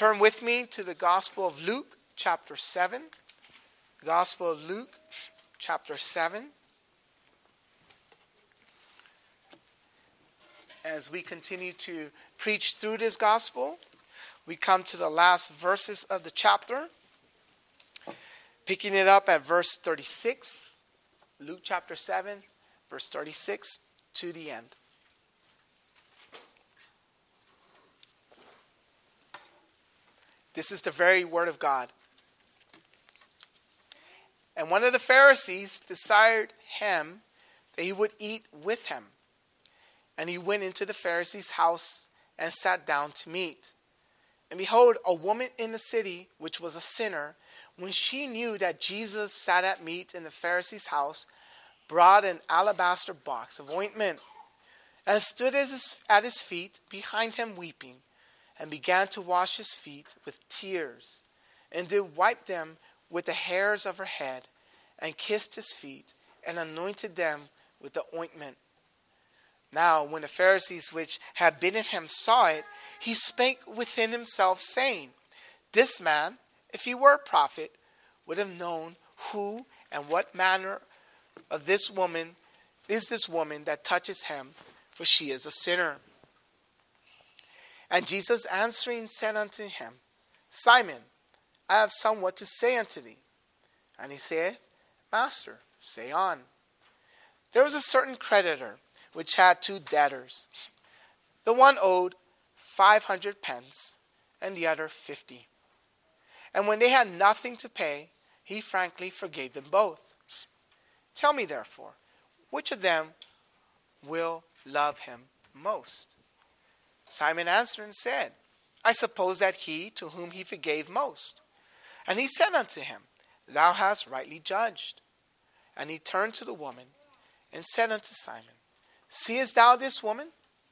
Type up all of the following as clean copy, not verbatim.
Turn with me to the Gospel of Luke, chapter 7. Gospel of Luke, chapter 7. As we continue to preach through this gospel, we come to the last verses of the chapter. Picking it up at verse 36. Luke chapter 7, verse 36 to the end. This is the very word of God. And one of the Pharisees desired him that he would eat with him. And he went into the Pharisee's house and sat down to meat. And behold, a woman in the city, which was a sinner, when she knew that Jesus sat at meat in the Pharisee's house, brought an alabaster box of ointment, and stood at his feet behind him weeping, and began to wash his feet with tears, and did wipe them with the hairs of her head, and kissed his feet, and anointed them with the ointment. Now when the Pharisees which had bidden him saw it, he spake within himself, saying, This man, if he were a prophet, would have known who and what manner of this woman is this woman that touches him, for she is a sinner. And Jesus answering said unto him, Simon, I have somewhat to say unto thee. And he saith, Master, say on. There was a certain creditor which had two debtors. The one owed 500 pence, and the other 50. And when they had nothing to pay, he frankly forgave them both. Tell me therefore, which of them will love him most? Simon answered and said, I suppose that he to whom he forgave most. And he said unto him, Thou hast rightly judged. And he turned to the woman and said unto Simon, Seest thou this woman?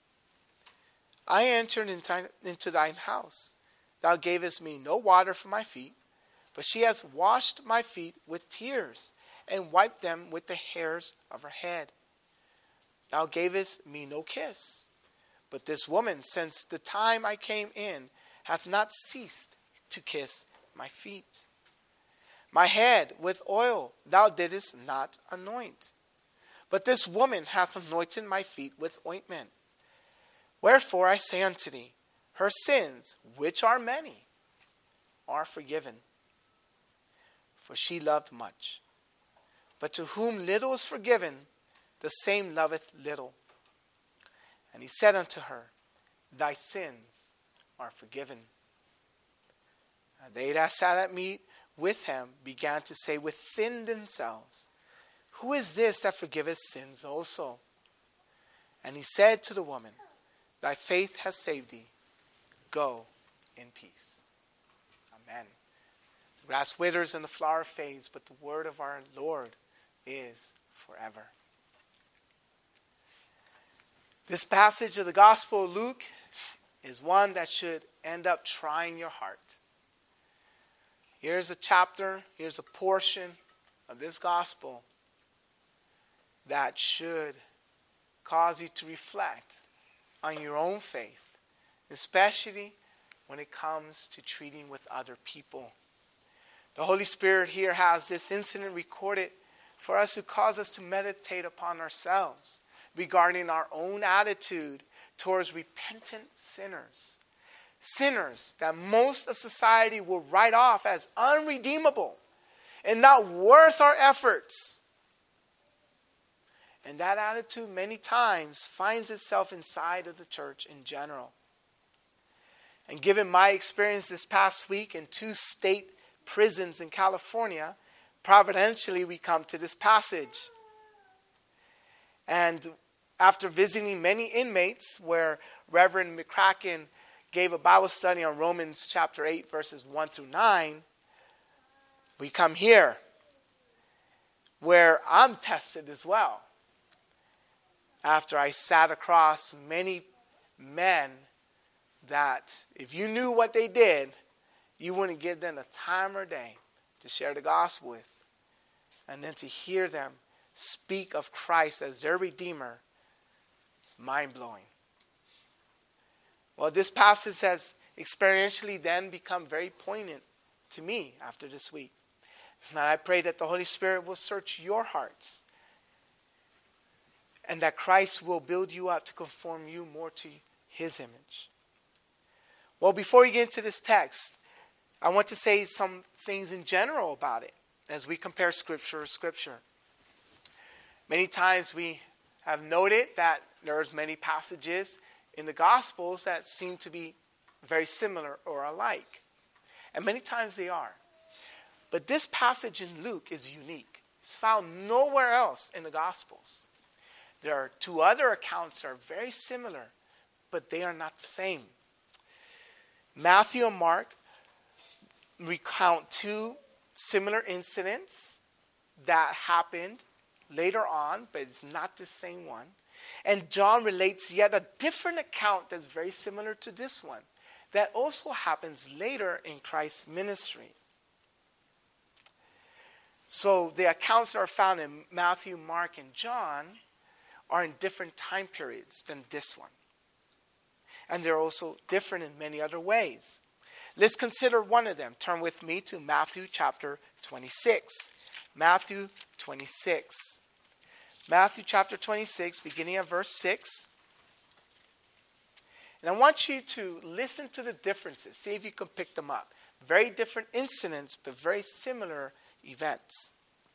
I entered into thine house. Thou gavest me no water for my feet, but she has washed my feet with tears, and wiped them with the hairs of her head. Thou gavest me no kiss, but this woman, since the time I came in, hath not ceased to kiss my feet. My head with oil thou didst not anoint, but this woman hath anointed my feet with ointment. Wherefore I say unto thee, her sins, which are many, are forgiven. For she loved much. But to whom little is forgiven, the same loveth little. And he said unto her, Thy sins are forgiven. And they that sat at meat with him began to say within themselves, Who is this that forgiveth sins also? And he said to the woman, Thy faith has saved thee. Go in peace. Amen. The grass withers and the flower fades, but the word of our Lord is forever. This passage of the Gospel of Luke is one that should end up trying your heart. Here's a chapter, here's a portion of this Gospel that should cause you to reflect on your own faith, especially when it comes to treating with other people. The Holy Spirit here has this incident recorded for us to cause us to meditate upon ourselves regarding our own attitude towards repentant sinners. Sinners that most of society will write off as unredeemable and not worth our efforts. And that attitude many times finds itself inside of the church in general. And given my experience this past week in 2 state prisons in California, providentially we come to this passage. And after visiting many inmates where Reverend McCracken gave a Bible study on Romans chapter 8 verses 1 through 9, we come here where I'm tested as well. After I sat across many men that if you knew what they did, you wouldn't give them a time or day to share the gospel with. And then to hear them speak of Christ as their Redeemer, it's mind-blowing. Well, this passage experientially then become very poignant to me after this week. And I pray that the Holy Spirit will search your hearts and that Christ will build you up to conform you more to His image. Well, before we get into this text, I want to say some things in general about it as we compare Scripture to Scripture. Many times we have noted that there's many passages in the Gospels that seem to be very similar or alike. And many times they are. But this passage in Luke is unique. It's found nowhere else in the Gospels. There are two other accounts that are very similar, but they are not the same. Matthew and Mark recount two similar incidents that happened later on, but it's not the same one. And John relates yet a different account that's very similar to this one, that also happens later in Christ's ministry. So the accounts that are found in Matthew, Mark, and John are in different time periods than this one. And they're also different in many other ways. Let's consider one of them. Turn with me to Matthew chapter 26. Matthew 26. Matthew chapter 26, beginning at verse 6. And I want you to listen to the differences. See if you can pick them up. Very different incidents, but very similar events.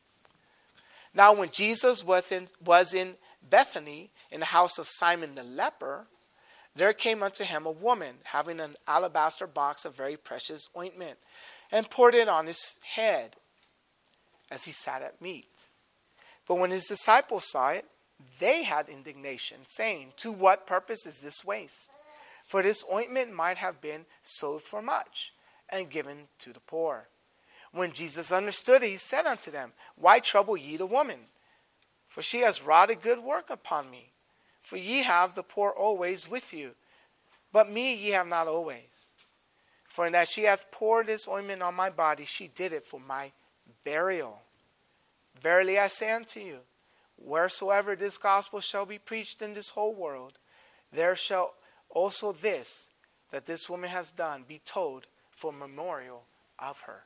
Now when Jesus was in Bethany, in the house of Simon the leper, there came unto him a woman, having an alabaster box of very precious ointment, and poured it on his head, as he sat at meat. But when his disciples saw it, they had indignation, saying, To what purpose is this waste? For this ointment might have been sold for much, and given to the poor. When Jesus understood it, he said unto them, Why trouble ye the woman? For she has wrought a good work upon me. For ye have the poor always with you, but me ye have not always. For in that she hath poured this ointment on my body, she did it for my burial. Verily I say unto you, wheresoever this gospel shall be preached in this whole world, there shall also this, that this woman has done, be told for memorial of her.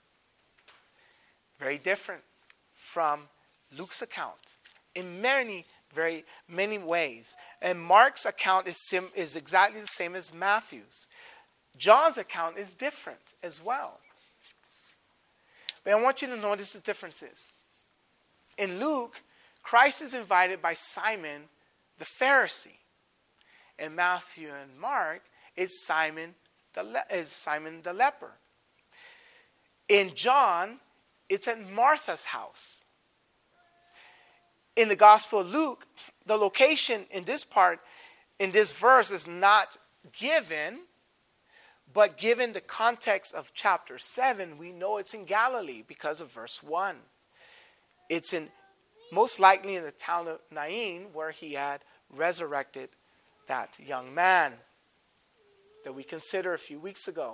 Very different from Luke's account in many ways. And Mark's account is exactly the same as Matthew's. John's account is different as well. But I want you to notice the differences. In Luke, Christ is invited by Simon the Pharisee. In Matthew and Mark, it's Simon the leper. In John, it's at Martha's house. In the Gospel of Luke, the location in this part, in this verse, is not given, but given the context of chapter 7, we know it's in Galilee because of verse 1. It's most likely in the town of Nain, where he had resurrected that young man that we considered a few weeks ago.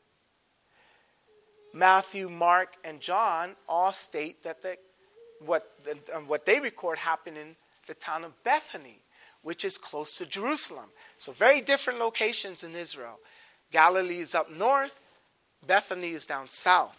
Matthew, Mark, and John all state that what they record happened in the town of Bethany, which is close to Jerusalem. So very different locations in Israel. Galilee is up north, Bethany is down south.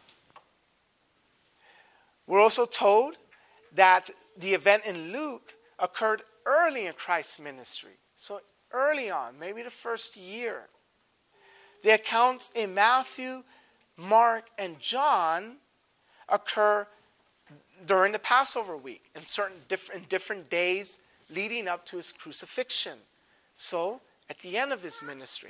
We're also told that the event in Luke occurred early in Christ's ministry. So early on, maybe the first year. The accounts in Matthew, Mark, and John occur during the Passover week in different days leading up to his crucifixion. So at the end of his ministry.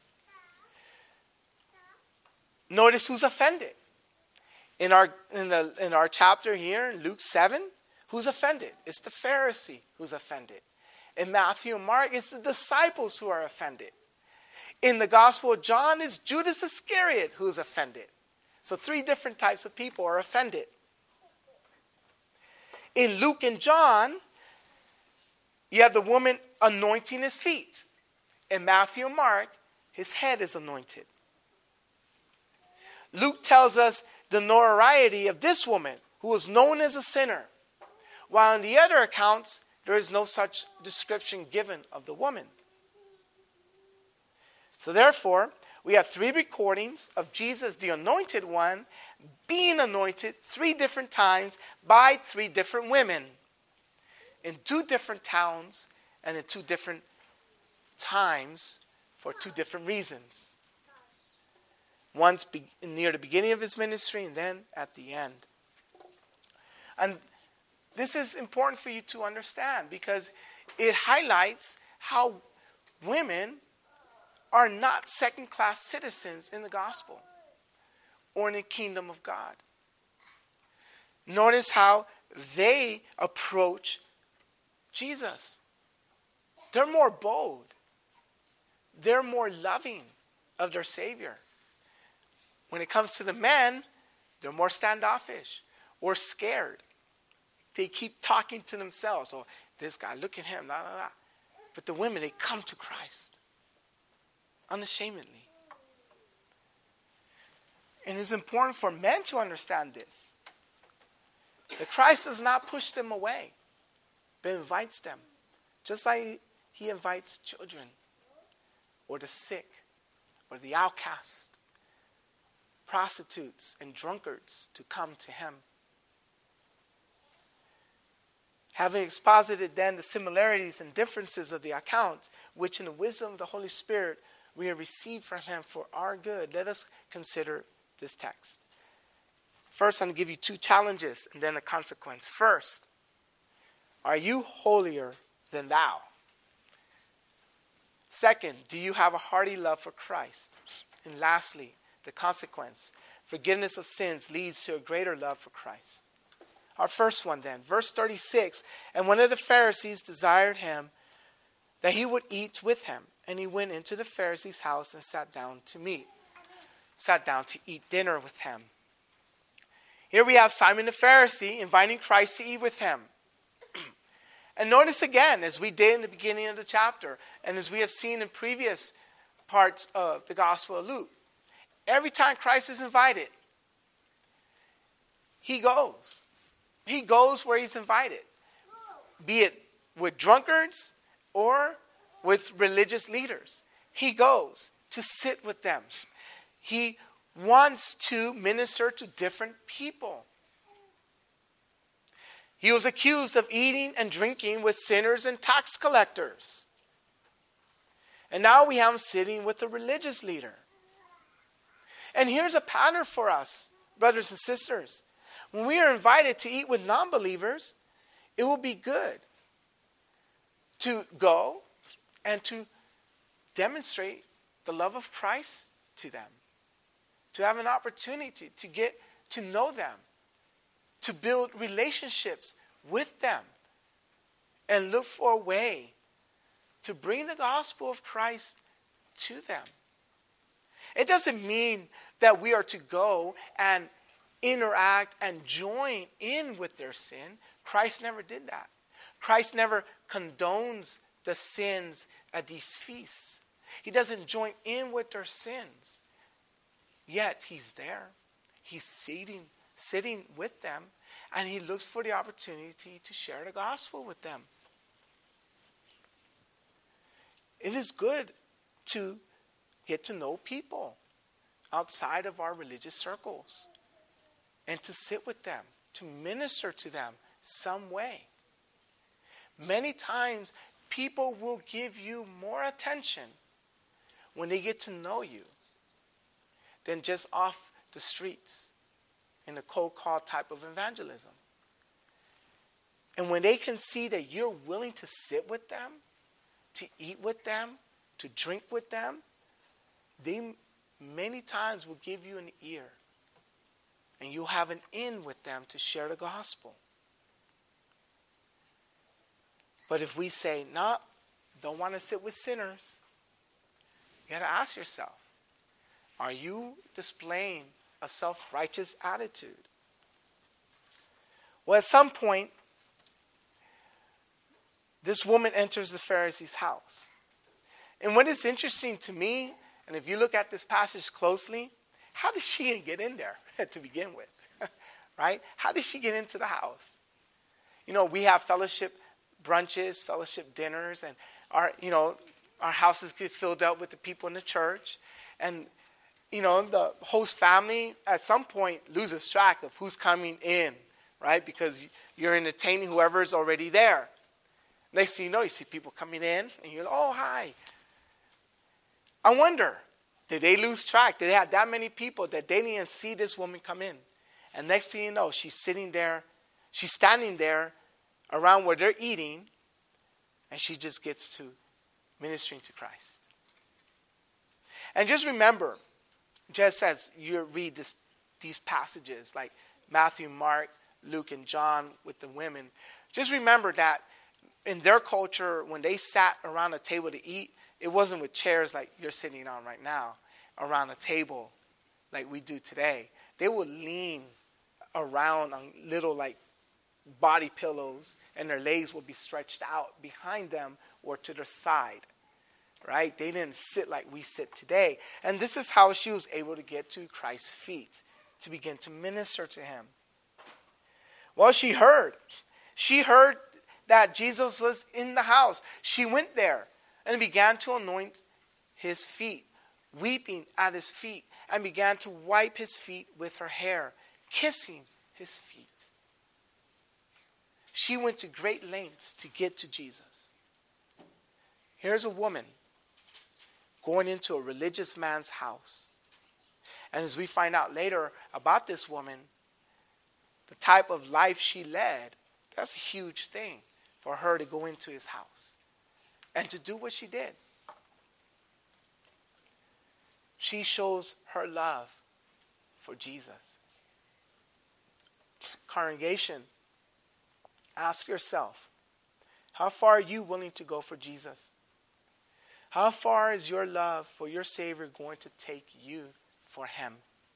Notice who's offended. In our chapter here, in Luke 7, who's offended? It's the Pharisee who's offended. In Matthew and Mark, it's the disciples who are offended. In the Gospel of John, it's Judas Iscariot who's offended. So 3 different types of people are offended. In Luke and John, you have the woman anointing his feet. In Matthew and Mark, his head is anointed. Luke tells us the notoriety of this woman, who was known as a sinner, while in the other accounts, there is no such description given of the woman. So therefore, we have 3 recordings of Jesus, the anointed one, being anointed 3 different times by 3 different women in 2 different towns and in 2 different times for 2 different reasons. Once near the beginning of his ministry and then at the end. And this is important for you to understand because it highlights how women are not second-class citizens in the gospel or in the kingdom of God. Notice how they approach Jesus. They're more bold. They're more loving of their Savior. When it comes to the men, they're more standoffish or scared. They keep talking to themselves. Oh, this guy, look at him. Blah, blah, blah. But the women, they come to Christ unashamedly. And it's important for men to understand this. That Christ does not push them away, but invites them. Just like he invites children or the sick or the outcast, prostitutes and drunkards to come to him. Having exposited then the similarities and differences of the account, which in the wisdom of the Holy Spirit we have received from him for our good, let us consider this text. First, I'm going to give you 2 challenges and then a consequence. First, are you holier than thou? Second, do you have a hearty love for Christ? And lastly, the consequence, forgiveness of sins leads to a greater love for Christ. Our first one then, verse 36, and one of the Pharisees desired him that he would eat with him. And he went into the Pharisee's house and sat down to eat dinner with him. Here we have Simon the Pharisee inviting Christ to eat with him. And notice again, as we did in the beginning of the chapter, and as we have seen in previous parts of the Gospel of Luke, every time Christ is invited, he goes. He goes where he's invited, be it with drunkards or with religious leaders. He goes to sit with them. He wants to minister to different people. He was accused of eating and drinking with sinners and tax collectors. And now we have him sitting with a religious leader. And here's a pattern for us, brothers and sisters. When we are invited to eat with non-believers, it will be good to go and to demonstrate the love of Christ to them. To have an opportunity to get to know them. To build relationships with them. And look for a way to bring the gospel of Christ to them. It doesn't mean that we are to go and interact and join in with their sin. Christ never did that. Christ never condones the sins at these feasts. He doesn't join in with their sins. Yet he's there. He's sitting with them, and he looks for the opportunity to share the gospel with them. It is good to get to know people outside of our religious circles and to sit with them, to minister to them some way. Many times, people will give you more attention when they get to know you than just off the streets in a cold call type of evangelism. And when they can see that you're willing to sit with them, to eat with them, to drink with them, they many times will give you an ear. And you'll have an in with them to share the gospel. But if we say, no, don't want to sit with sinners, you got to ask yourself, are you displaying a self-righteous attitude? Well, at some point, this woman enters the Pharisee's house. And what is interesting to me, and if you look at this passage closely, how did she even get in there to begin with? Right? How did she get into the house? You know, we have fellowship brunches, fellowship dinners, and our houses get filled up with the people in the church. And, the host family at some point loses track of who's coming in, right? Because you're entertaining whoever's already there. Next thing you know, you see people coming in, and you're like, oh, hi. I wonder, did they lose track? Did they have that many people that they didn't even see this woman come in? And next thing you know, she's standing there around where they're eating, and she just gets to ministering to Christ. And just remember, just as you read these passages, like Matthew, Mark, Luke, and John with the women, just remember that in their culture, when they sat around a table to eat, it wasn't with chairs like you're sitting on right now, around a table like we do today. They would lean around on little body pillows, and their legs would be stretched out behind them or to their side. Right? They didn't sit like we sit today. And this is how she was able to get to Christ's feet, to begin to minister to him. Well, she heard that Jesus was in the house. She went there and began to anoint his feet, weeping at his feet, and began to wipe his feet with her hair, kissing his feet. She went to great lengths to get to Jesus. Here's a woman going into a religious man's house. And as we find out later about this woman, the type of life she led, that's a huge thing for her to go into his house and to do what she did. She shows her love for Jesus. Congregation, ask yourself, how far are you willing to go for Jesus? How far is your love for your Savior going to take you for him?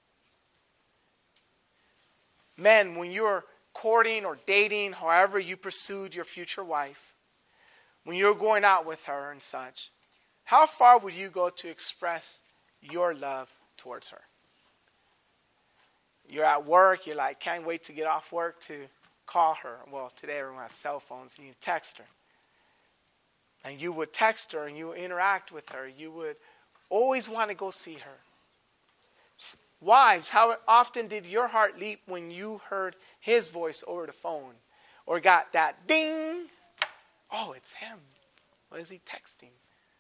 Men, when you're courting or dating, however you pursued your future wife, when you're going out with her and such, how far would you go to express your love towards her? You're at work, you're like, can't wait to get off work to call her. Well, today everyone has cell phones, and you text her. And you would text her and you would interact with her. You would always want to go see her. Wives, how often did your heart leap when you heard his voice over the phone? Or got that ding? Oh, it's him. What is he texting?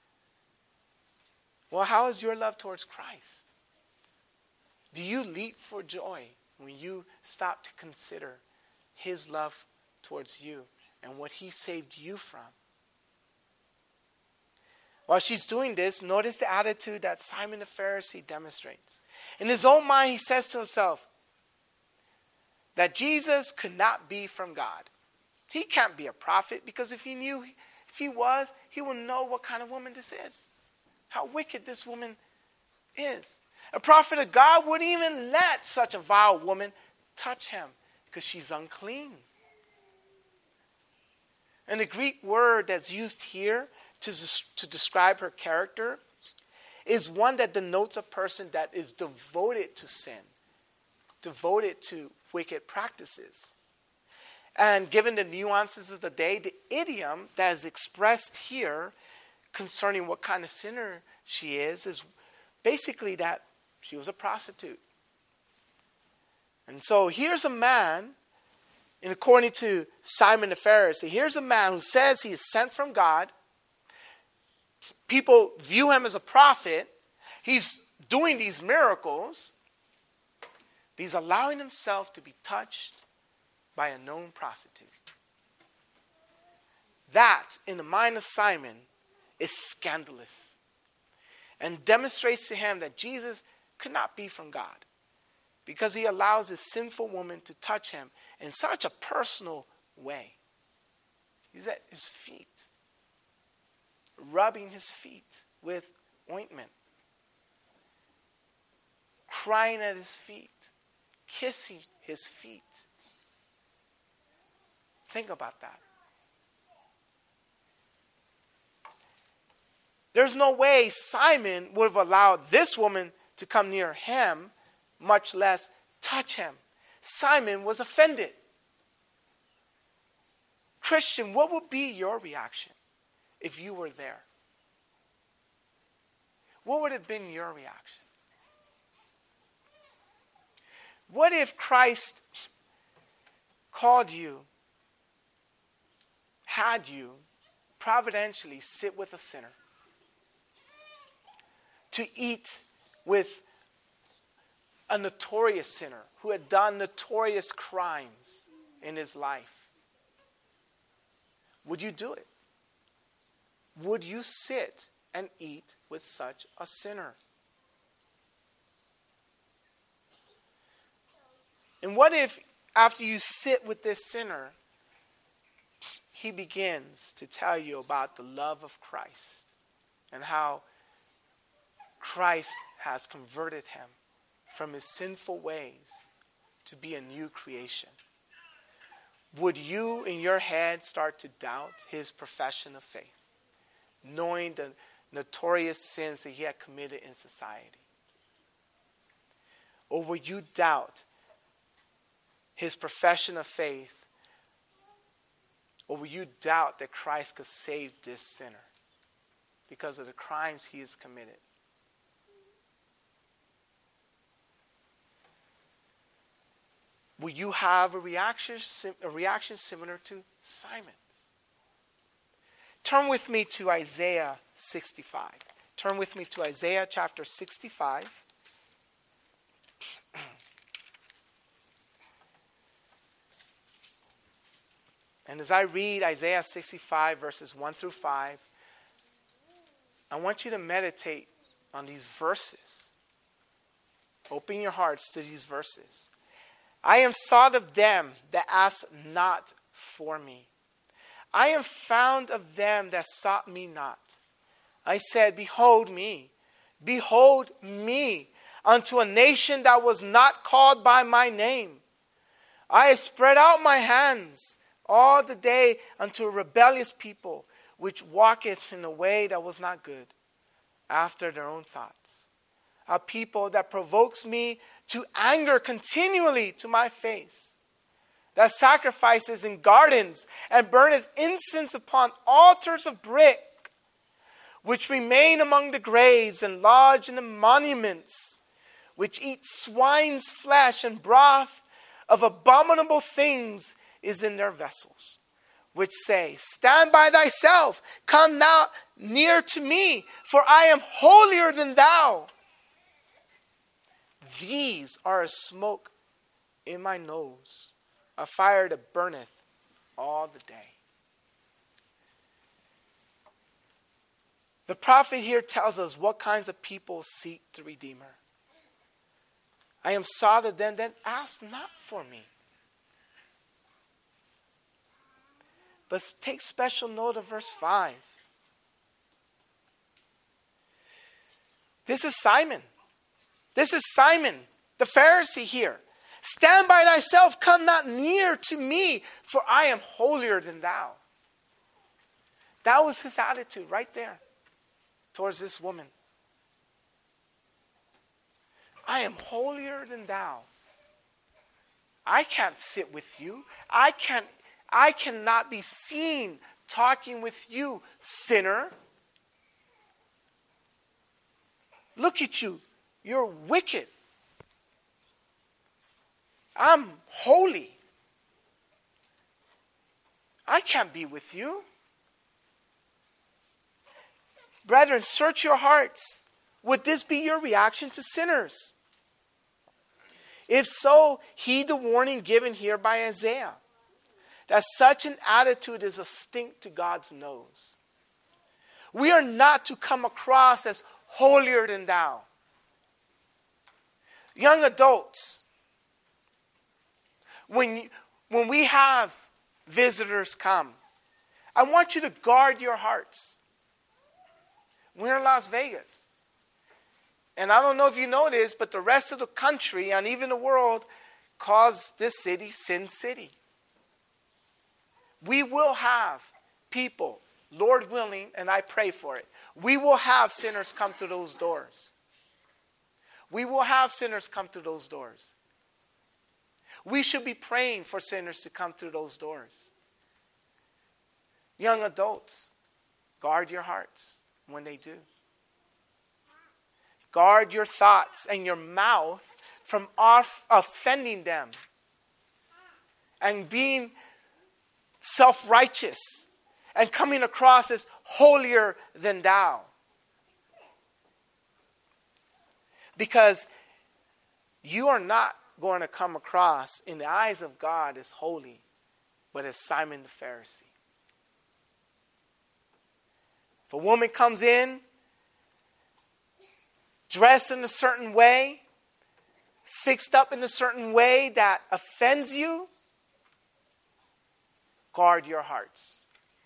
Well, how is your love towards Christ? Do you leap for joy when you stop to consider his love towards you and what he saved you from? While she's doing this, notice the attitude that Simon the Pharisee demonstrates. In his own mind, he says to himself that Jesus could not be from God. He can't be a prophet, because if he was, he would know what kind of woman this is. How wicked this woman is. A prophet of God wouldn't even let such a vile woman touch him, because she's unclean. And the Greek word that's used here to describe her character is one that denotes a person that is devoted to sin, devoted to wicked practices. And given the nuances of the day, the idiom that is expressed here concerning what kind of sinner she is basically that she was a prostitute. And so here's a man, and according to Simon the Pharisee, here's a man who says he is sent from God. People view him as a prophet. He's doing these miracles. But he's allowing himself to be touched by a known prostitute. That, in the mind of Simon, is scandalous and demonstrates to him that Jesus could not be from God, because he allows this sinful woman to touch him in such a personal way. He's at his feet, rubbing his feet with ointment, crying at his feet, kissing his feet. Think about that. There's no way Simon would have allowed this woman to come near him, much less touch him. Simon was offended. Christian, what would be your reaction if you were there? what would have been your reaction? What if Christ called you, had you providentially sit with a sinner, to eat with a notorious sinner who had done notorious crimes in his life? Would you do it? Would you sit and eat with such a sinner? And what if after you sit with this sinner, he begins to tell you about the love of Christ and how Christ has converted him from his sinful ways to be a new creation? Would you in your head start to doubt his profession of faith, knowing the notorious sins that he had committed in society? Or would you doubt his profession of faith? Or will you doubt that Christ could save this sinner because of the crimes he has committed? Will you have a reaction similar to Simon's? Turn with me to Isaiah 65. Turn with me to Isaiah chapter 65. And as I read Isaiah 65 verses 1 through 5, I want you to meditate on these verses. Open your hearts to these verses. I am sought of them that ask not for me. I am found of them that sought me not. I said, behold me, unto a nation that was not called by my name. I have spread out my hands all the day unto a rebellious people, which walketh in a way that was not good, after their own thoughts. A people that provokes me to anger continually to my face, that sacrifices in gardens and burneth incense upon altars of brick, which remain among the graves and lodge in the monuments, which eat swine's flesh and broth of abominable things is in their vessels, which say, stand by thyself, come now near to me, for I am holier than thou. These are a smoke in my nose, a fire that burneth all the day. The prophet here tells us what kinds of people seek the Redeemer. I am sought of them that ask not for me. But take special note of verse 5. This is Simon. This is Simon, the Pharisee here. Stand by thyself, come not near to me, for I am holier than thou. That was his attitude right there towards this woman. I am holier than thou. I can't sit with you. I cannot be seen talking with you, sinner. Look at you. You're wicked. I'm holy. I can't be with you. Brethren, search your hearts. Would this be your reaction to sinners? If so, heed the warning given here by Isaiah, that such an attitude is a stink to God's nose. We are not to come across as holier than thou. Young adults, when we have visitors come, I want you to guard your hearts. We're in Las Vegas. And I don't know if you know this, but the rest of the country and even the world calls this city Sin City. We will have people, Lord willing, and I pray for it. We will have sinners come through those doors. We will have sinners come through those doors. We should be praying for sinners to come through those doors. Young adults, guard your hearts when they do. Guard your thoughts and your mouth from offending them and being self-righteous and coming across as holier than thou. Because you are not going to come across in the eyes of God as holy, but as Simon the Pharisee. If a woman comes in dressed in a certain way, fixed up in a certain way that offends you, guard your hearts.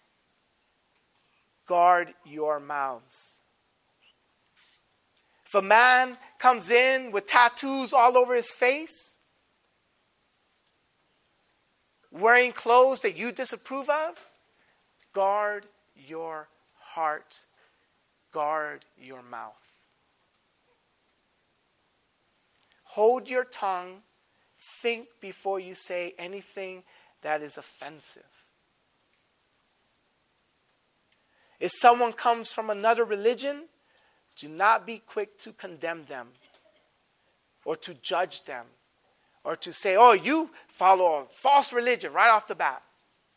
Guard your mouths. If a man comes in with tattoos all over his face, wearing clothes that you disapprove of, guard your heart. Guard your mouth. Hold your tongue. Think before you say anything that is offensive. If someone comes from another religion, do not be quick to condemn them or to judge them or to say, oh, you follow a false religion right off the bat.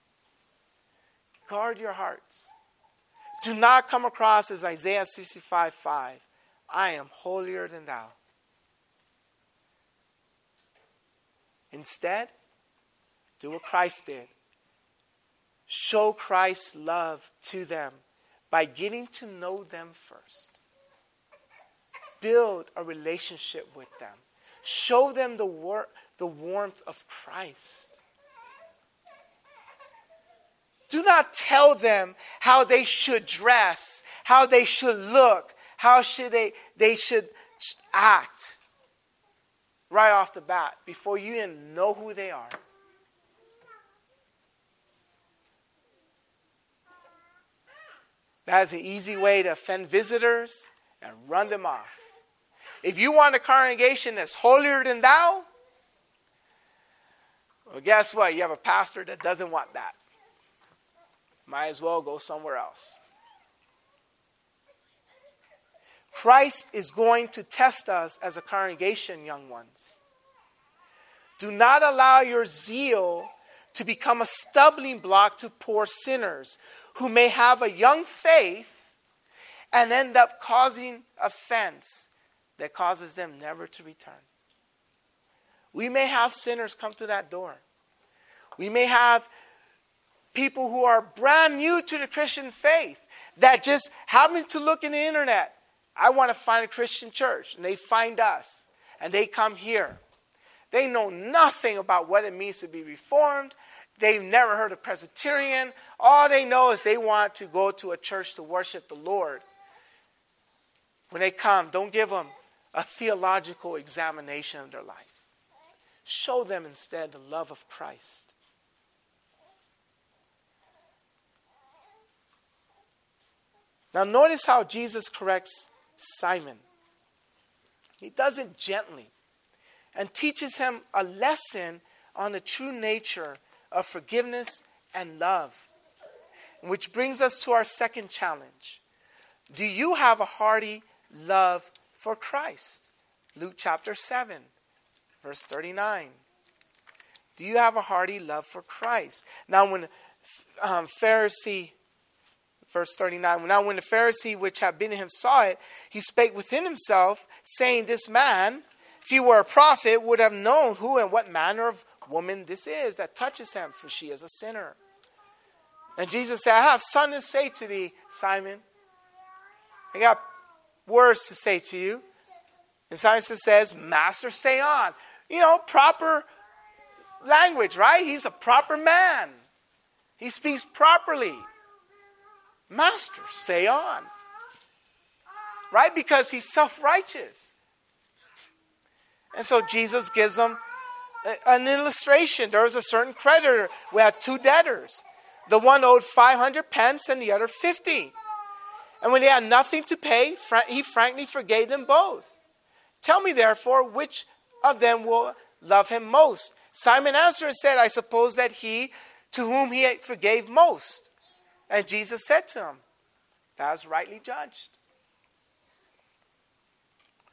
Guard your hearts. Do not come across as Isaiah 65:5. I am holier than thou. Instead, do what Christ did. Show Christ's love to them by getting to know them first. Build a relationship with them. Show them the warmth of Christ. Do not tell them how they should dress, how they should look, how they should act right off the bat before you even know who they are. That is an easy way to offend visitors and run them off. If you want a congregation that's holier than thou, well, guess what? You have a pastor that doesn't want that. Might as well go somewhere else. Christ is going to test us as a congregation, young ones. Do not allow your zeal to become a stumbling block to poor sinners who may have a young faith and end up causing offense that causes them never to return. We may have sinners come to that door. We may have people who are brand new to the Christian faith that just happen to look in the internet. I want to find a Christian church. And they find us. And they come here. They know nothing about what it means to be Reformed. They've never heard of Presbyterian. All they know is they want to go to a church to worship the Lord. When they come, don't give them a theological examination of their life. Show them instead the love of Christ. Now notice how Jesus corrects Simon. He does it gently and teaches him a lesson on the true nature of forgiveness and love. Which brings us to our second challenge. Do you have a hearty love for Christ? Luke chapter 7, verse 39. Do you have a hearty love for Christ? Now when Pharisee, verse 39, now when the Pharisee which had been in him saw it, he spake within himself, saying, this man, if he were a prophet, would have known who and what manner of woman this is that touches him, for she is a sinner. And Jesus said, I have something to say to thee, Simon. I got words to say to you. And Simon says, Master, say on. You know, proper language, right? He's a proper man. He speaks properly. Master, say on. Right? Because he's self-righteous. And so Jesus gives him an illustration. There was a certain creditor who had two debtors. The one owed 500 pence and the other 50. And when they had nothing to pay, he frankly forgave them both. Tell me therefore, which of them will love him most? Simon answered and said, I suppose that he to whom he forgave most. And Jesus said to him, thou hast rightly judged.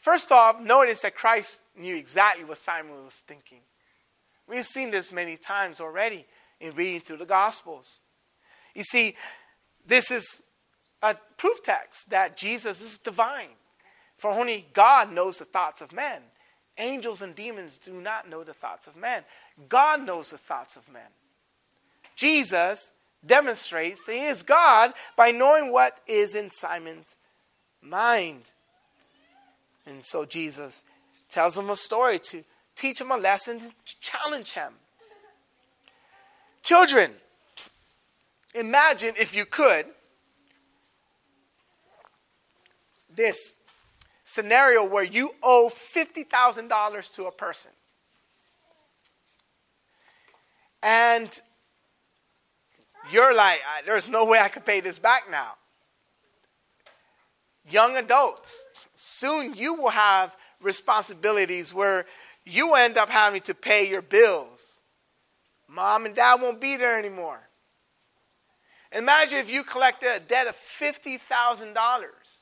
First off, notice that Christ knew exactly what Simon was thinking. We've seen this many times already in reading through the Gospels. You see, this is a proof text that Jesus is divine. For only God knows the thoughts of men. Angels and demons do not know the thoughts of men. God knows the thoughts of men. Jesus demonstrates that he is God by knowing what is in Simon's mind. And so Jesus tells him a story to teach him a lesson, to challenge him. Children, imagine, if you could, this scenario where you owe $50,000 to a person. And you're like, there's no way I could pay this back now. Young adults, soon you will have responsibilities where you end up having to pay your bills. Mom and dad won't be there anymore. Imagine if you collected a debt of $50,000.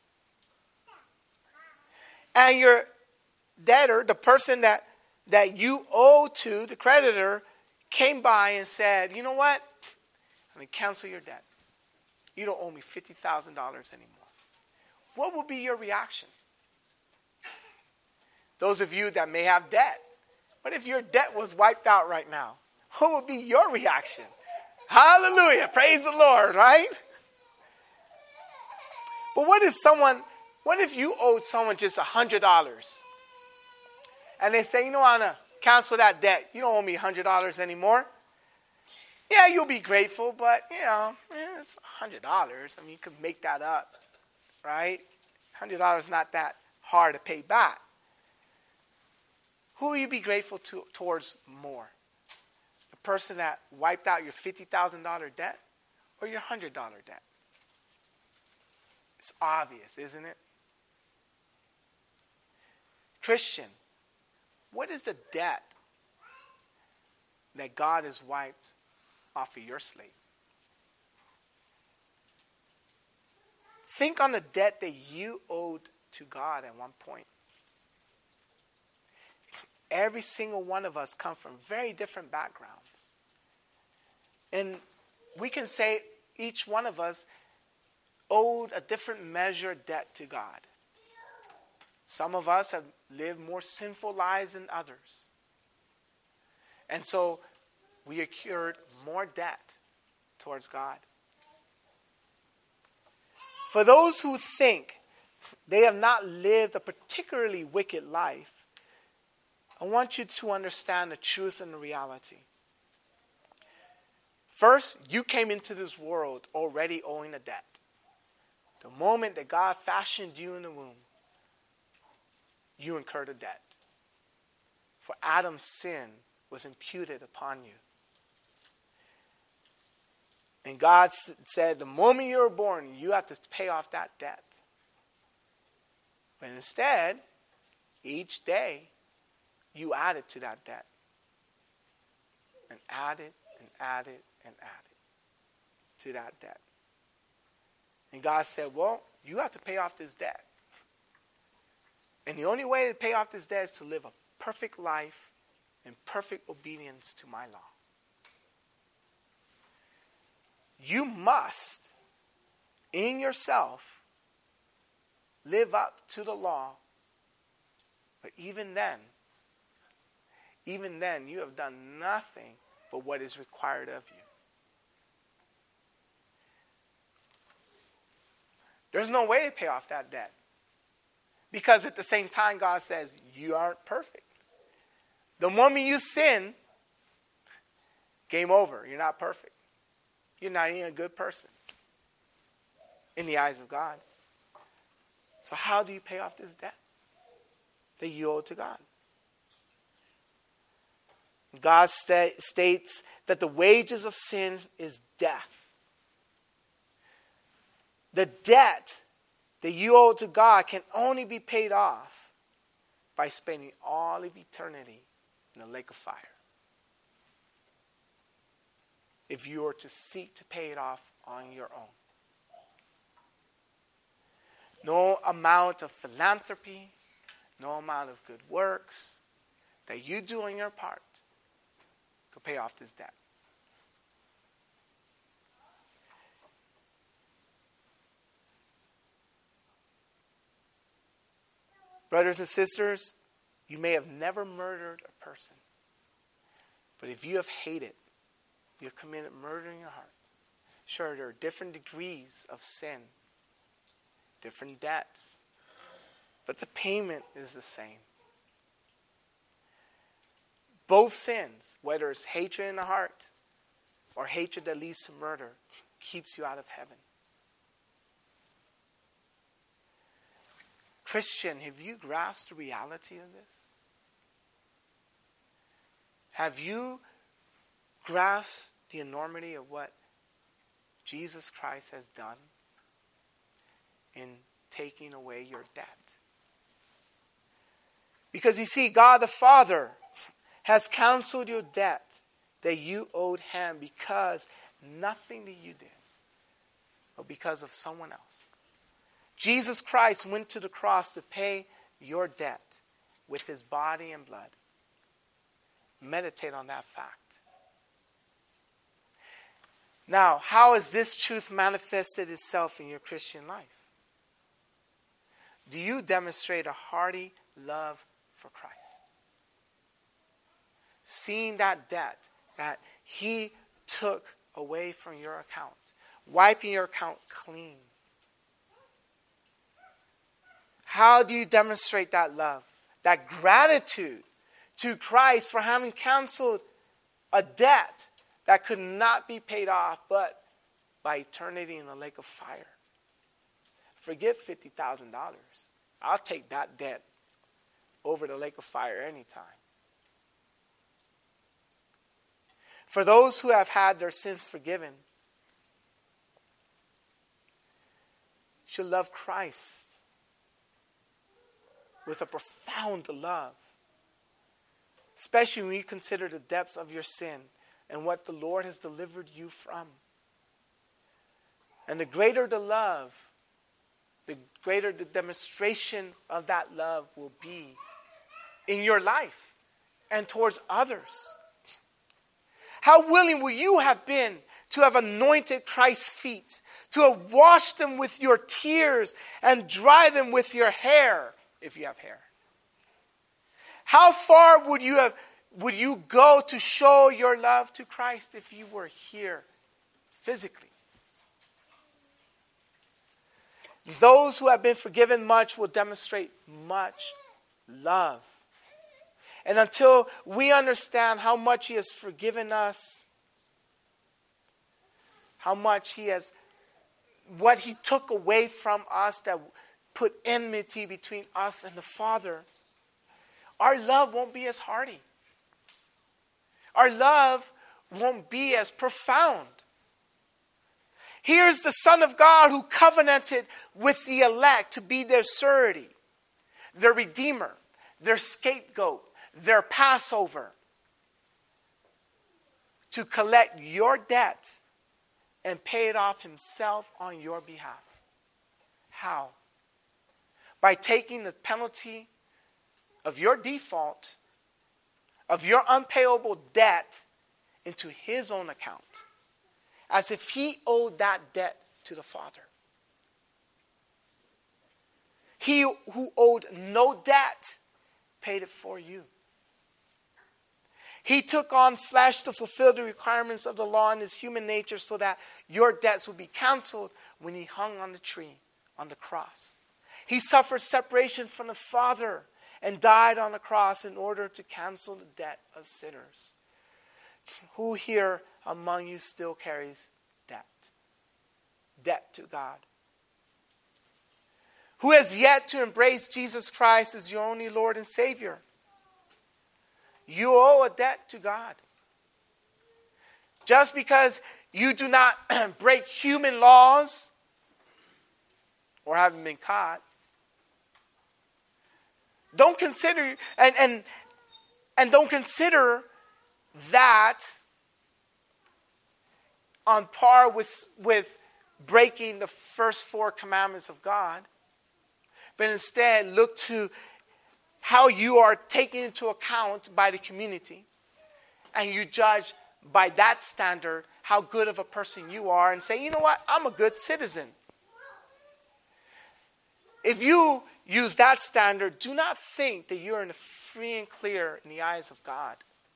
And your debtor, the person that you owe to, the creditor, came by and said, you know what? I'm going to cancel your debt. You don't owe me $50,000 anymore. What will be your reaction? Those of you that may have debt, what if your debt was wiped out right now? What would be your reaction? Hallelujah. Praise the Lord, right? But what if you owed someone just $100? And they say, you know, Anna, cancel that debt. You don't owe me $100 anymore. Yeah, you'll be grateful, but, it's $100. I mean, you could make that up, right? $100 is not that hard to pay back. Who will you be grateful towards more? The person that wiped out your $50,000 debt or your $100 debt? It's obvious, isn't it? Christian, what is the debt that God has wiped off of your slate? Think on the debt that you owed to God at one point. Every single one of us come from very different backgrounds. And we can say each one of us owed a different measure of debt to God. Some of us have lived more sinful lives than others. And so we incurred more debt towards God. For those who think they have not lived a particularly wicked life, I want you to understand the truth and the reality. First, you came into this world already owing a debt. The moment that God fashioned you in the womb, you incurred a debt. For Adam's sin was imputed upon you. And God said, the moment you were born, you have to pay off that debt. But instead, each day, you added to that debt. And added and added and added to that debt. And God said, well, you have to pay off this debt. And the only way to pay off this debt is to live a perfect life in perfect obedience to my law. You must, in yourself, live up to the law. But even then, you have done nothing but what is required of you. There's no way to pay off that debt. Because at the same time, God says, you aren't perfect. The moment you sin, game over. You're not perfect. You're not even a good person in the eyes of God. So how do you pay off this debt that you owe to God? God states that the wages of sin is death. The debt that you owe to God can only be paid off by spending all of eternity in the lake of fire. If you were to seek to pay it off on your own. No amount of philanthropy, no amount of good works that you do on your part could pay off this debt. Brothers and sisters, you may have never murdered a person. But if you have hated, you have committed murder in your heart. Sure, there are different degrees of sin, different debts, but the payment is the same. Both sins, whether it's hatred in the heart or hatred that leads to murder, keeps you out of heaven. Christian, have you grasped the reality of this? Have you grasped the enormity of what Jesus Christ has done in taking away your debt? Because you see, God the Father has canceled your debt that you owed him because nothing that you did, but because of someone else. Jesus Christ went to the cross to pay your debt with his body and blood. Meditate on that fact. Now, how has this truth manifested itself in your Christian life? Do you demonstrate a hearty love for Christ? Seeing that debt that he took away from your account, wiping your account clean. How do you demonstrate that love, that gratitude to Christ for having canceled a debt that could not be paid off but by eternity in the lake of fire? Forget $50,000. I'll take that debt over the lake of fire anytime. For those who have had their sins forgiven, should love Christ with a profound love, especially when you consider the depths of your sin and what the Lord has delivered you from. And the greater the love, the greater the demonstration of that love will be in your life and towards others. How willing will you have been to have anointed Christ's feet, to have washed them with your tears and dried them with your hair, if you have hair? How far would you go to show your love to Christ if you were here physically? Those who have been forgiven much will demonstrate much love. And until we understand how much he has forgiven us, how much what he took away from us that put enmity between us and the Father, our love won't be as hearty. Our love won't be as profound. Here's the Son of God who covenanted with the elect to be their surety, their Redeemer, their scapegoat, their Passover, to collect your debt and pay it off himself on your behalf. How? By taking the penalty of your default, of your unpayable debt, into his own account, as if he owed that debt to the Father. He who owed no debt paid it for you. He took on flesh to fulfill the requirements of the law in his human nature so that your debts would be canceled when he hung on the tree, on the cross. He suffered separation from the Father and died on the cross in order to cancel the debt of sinners. Who here among you still carries debt? Debt to God. Who has yet to embrace Jesus Christ as your only Lord and Savior? You owe a debt to God. Just because you do not break human laws or haven't been caught, don't consider and don't consider that on par with breaking the first 4 commandments of God, but instead look to how you are taken into account by the community, and you judge by that standard how good of a person you are and say, you know what, I'm a good citizen. If you use that standard, do not think that you're free and clear in the eyes of God.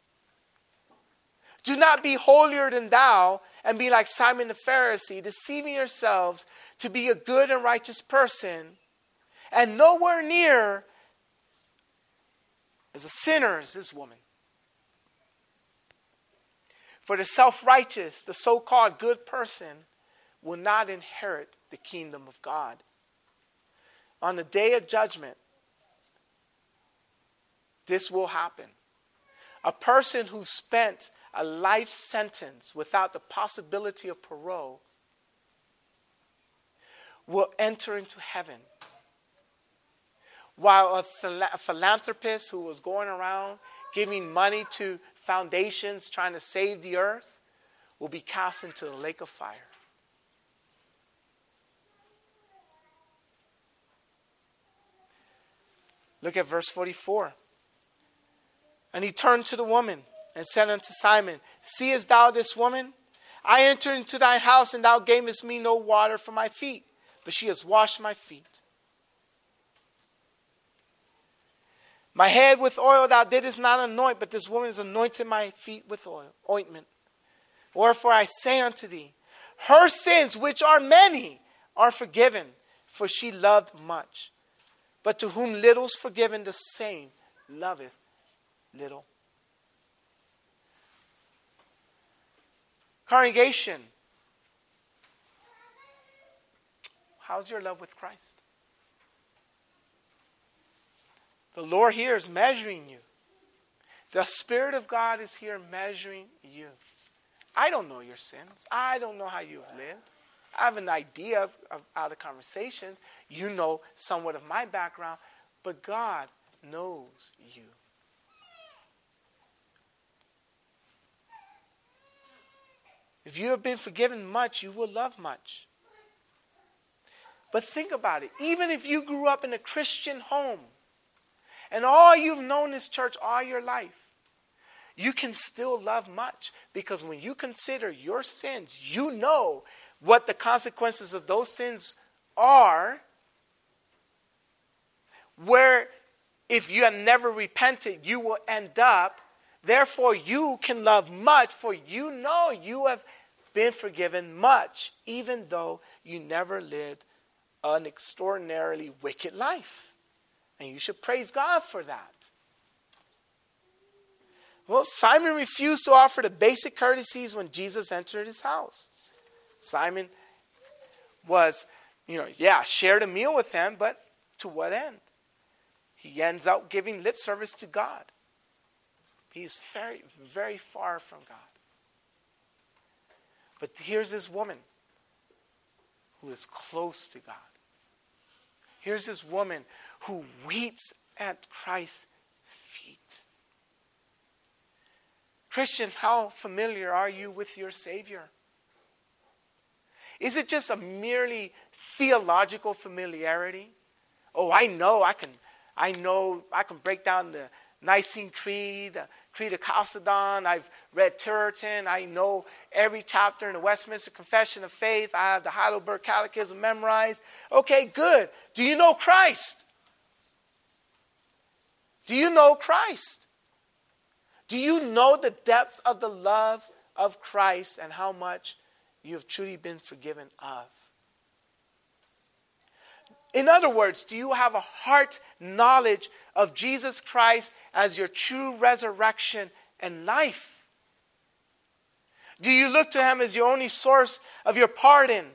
Do not be holier than thou and be like Simon the Pharisee, deceiving yourselves to be a good and righteous person, and nowhere near as a sinner as this woman. For the self-righteous, the so-called good person, will not inherit the kingdom of God. On the day of judgment, this will happen. A person who spent a life sentence without the possibility of parole will enter into heaven, while a philanthropist who was going around giving money to foundations trying to save the earth will be cast into the lake of fire. Look at verse 44. And he turned to the woman and said unto Simon, seest thou this woman? I entered into thy house, and thou gavest me no water for my feet, but she has washed my feet. My head with oil thou didst not anoint, but this woman has anointed my feet with ointment. Wherefore I say unto thee, her sins, which are many, are forgiven, for she loved much. But to whom little is forgiven, the same loveth little. Congregation, how's your love with Christ? The Lord here is measuring you. The Spirit of God is here measuring you. I don't know your sins. I don't know how you've lived. I have an idea of out of conversations. You know somewhat of my background. But God knows you. If you have been forgiven much, you will love much. But think about it. Even if you grew up in a Christian home, and all you've known is church all your life, you can still love much. Because when you consider your sins, you know what the consequences of those sins are. Where if you have never repented, you will end up. Therefore, you can love much, for you know you have been forgiven much, even though you never lived an extraordinarily wicked life. And you should praise God for that. Well, Simon refused to offer the basic courtesies when Jesus entered his house. Simon was, shared a meal with him, but to what end? He ends up giving lip service to God. He is very, very far from God. But here's this woman who is close to God. Here's this woman who weeps at Christ's feet. Christian, how familiar are you with your Savior? Is it just a merely theological familiarity? Oh, I know I can break down the Nicene Creed, the Creed of Chalcedon. I've read Turretin. I know every chapter in the Westminster Confession of Faith. I have the Heidelberg Catechism memorized. Okay, good. Do you know Christ? Do you know Christ? Do you know the depths of the love of Christ and how much you have truly been forgiven of? In other words, do you have a heart knowledge of Jesus Christ as your true resurrection and life? Do you look to him as your only source of your pardon?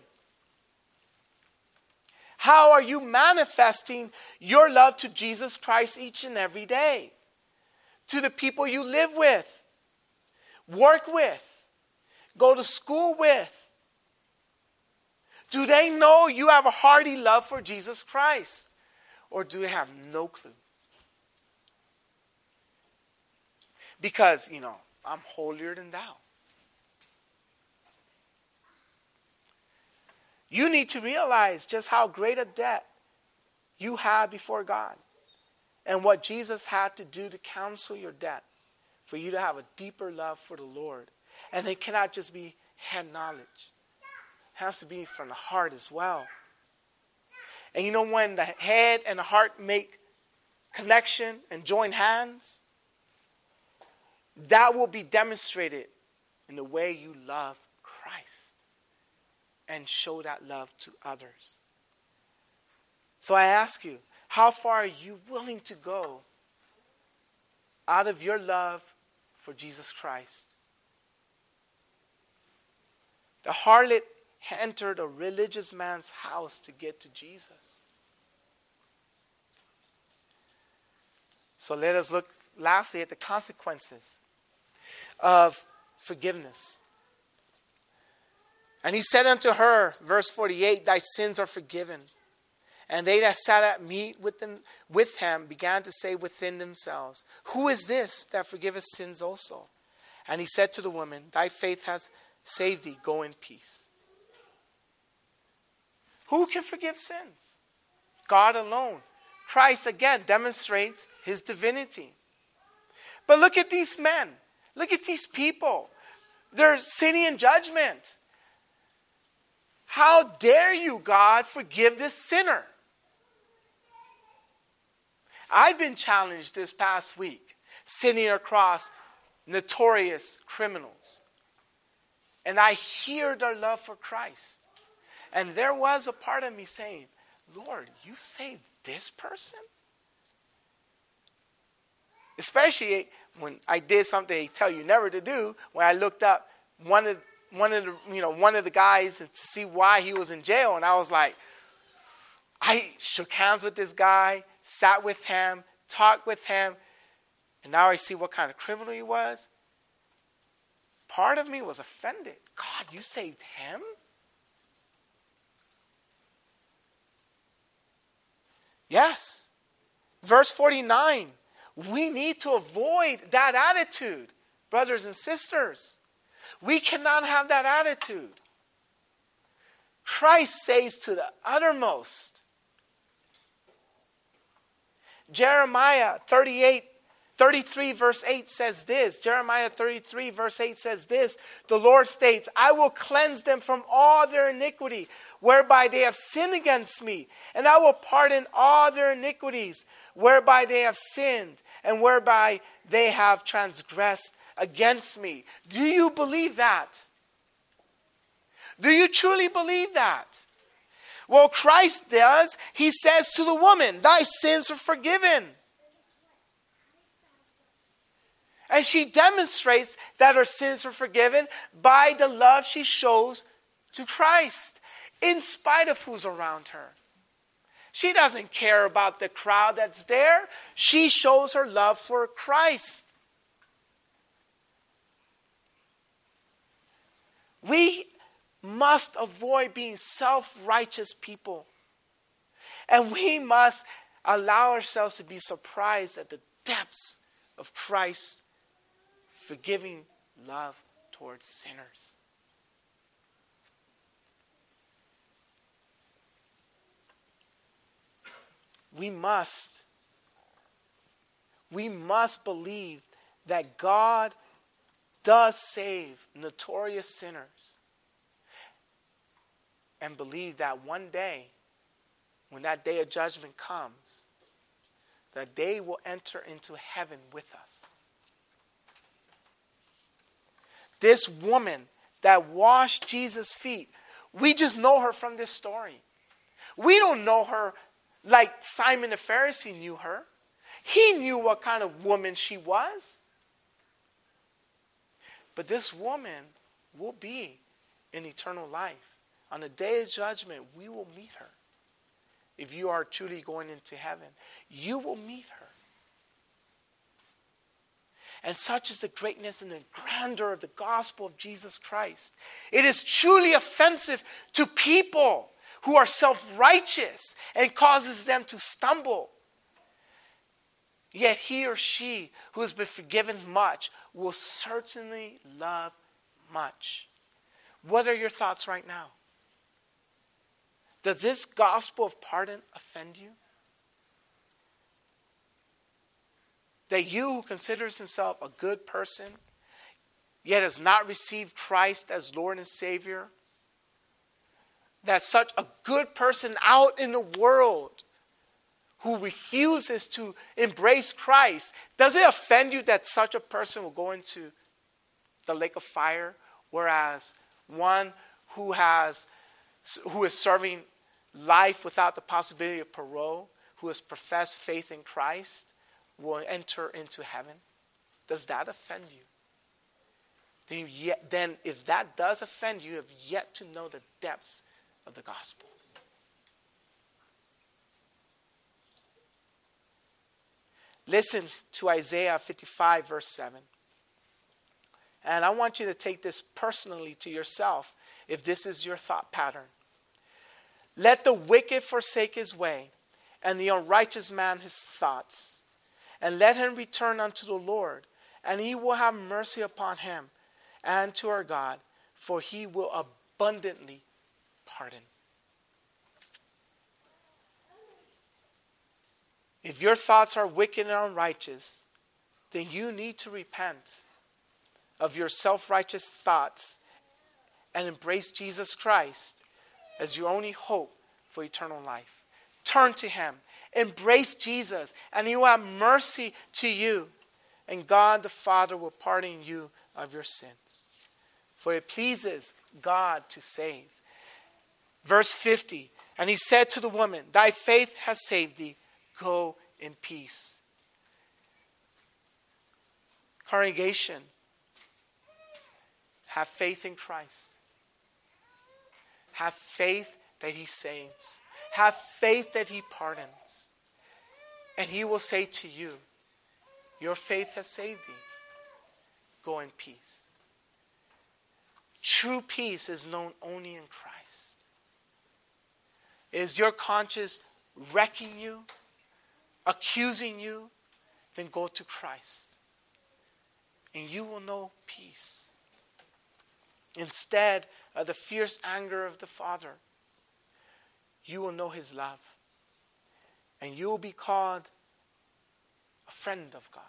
How are you manifesting your love to Jesus Christ each and every day? To the people you live with, work with, go to school with. Do they know you have a hearty love for Jesus Christ? Or do they have no clue? Because, I'm holier than thou. You need to realize just how great a debt you have before God. and what Jesus had to do to cancel your debt, for you to have a deeper love for the Lord. And it cannot just be head knowledge. It has to be from the heart as well. And you know, when the head and the heart make connection and join hands, that will be demonstrated in the way you love Christ and show that love to others. So I ask you, how far are you willing to go out of your love for Jesus Christ? The harlot entered a religious man's house to get to Jesus. So let us look lastly at the consequences of forgiveness. And he said unto her, verse 48, thy sins are forgiven. And they that sat at meat with him began to say within themselves, who is this that forgiveth sins also? And he said to the woman, thy faith has saved thee, go in peace. Who can forgive sins? God alone. Christ again demonstrates his divinity. But look at these men. Look at these people. They're sitting in judgment. How dare you, God, forgive this sinner? I've been challenged this past week, sitting across notorious criminals. And I hear their love for Christ. And there was a part of me saying, Lord, you saved this person? Especially when I did something they tell you never to do, when I looked up one of the guys to see why he was in jail, and I was like, I shook hands with this guy, sat with him, talked with him, and now I see what kind of criminal he was. Part of me was offended. God, you saved him? Yes. Verse 49. We need to avoid that attitude, brothers and sisters. We cannot have that attitude. Christ saves to the uttermost. Jeremiah 33 verse 8 says this. Jeremiah 33 verse 8 says this. The Lord states, I will cleanse them from all their iniquity, whereby they have sinned against me. And I will pardon all their iniquities, whereby they have sinned, and whereby they have transgressed against me. Do you believe that? Do you truly believe that? Well, Christ does. He says to the woman, thy sins are forgiven. And she demonstrates that her sins are forgiven by the love she shows to Christ, in spite of who's around her. She doesn't care about the crowd that's there. She shows her love for Christ. We must avoid being self-righteous people. And we must allow ourselves to be surprised at the depths of Christ's forgiving love towards sinners. We must believe that God does save notorious sinners. And believe that one day, when that day of judgment comes, that they will enter into heaven with us. This woman that washed Jesus' feet, we just know her from this story. We don't know her like Simon the Pharisee knew her. He knew what kind of woman she was. But this woman will be in eternal life. On the day of judgment, we will meet her. If you are truly going into heaven, you will meet her. And such is the greatness and the grandeur of the gospel of Jesus Christ. It is truly offensive to people who are self-righteous and causes them to stumble. Yet he or she who has been forgiven much will certainly love much. What are your thoughts right now? Does this gospel of pardon offend you? that you who considers himself a good person, yet has not received Christ as Lord and Savior, that such a good person out in the world who refuses to embrace Christ, does it offend you that such a person will go into the lake of fire, whereas one who is serving life without the possibility of parole, who has professed faith in Christ, will enter into heaven? Does that offend you? Then if that does offend you, you have yet to know the depths of the gospel. Listen to Isaiah 55, verse 7. And I want you to take this personally to yourself if this is your thought pattern. Let the wicked forsake his way, and the unrighteous man his thoughts. And let him return unto the Lord, and he will have mercy upon him, and to our God, for he will abundantly pardon. If your thoughts are wicked and unrighteous, then you need to repent of your self-righteous thoughts and embrace Jesus Christ as your only hope for eternal life. Turn to him. Embrace Jesus, and he will have mercy to you. And God the Father will pardon you of your sins. For it pleases God to save. Verse 50, and he said to the woman, thy faith has saved thee. Go in peace. Congregation, have faith in Christ. Have faith that he saves. Have faith that he pardons. And he will say to you, your faith has saved thee. Go in peace. True peace is known only in Christ. Is your conscience wrecking you, accusing you? Then go to Christ, and you will know peace. Instead of the fierce anger of the Father, you will know his love, and you will be called a friend of God.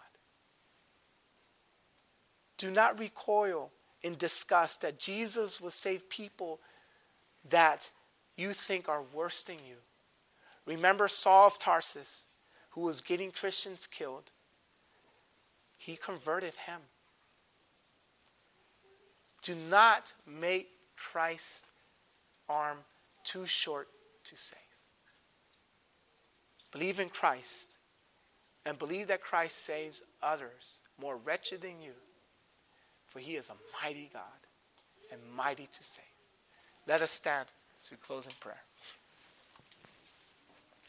Do not recoil in disgust that Jesus will save people that you think are worse than you. Remember Saul of Tarsus, who was getting Christians killed. He converted him. Do not make Christ's arm too short to save. Believe in Christ, and believe that Christ saves others more wretched than you, for he is a mighty God and mighty to save. Let us stand as we close in prayer.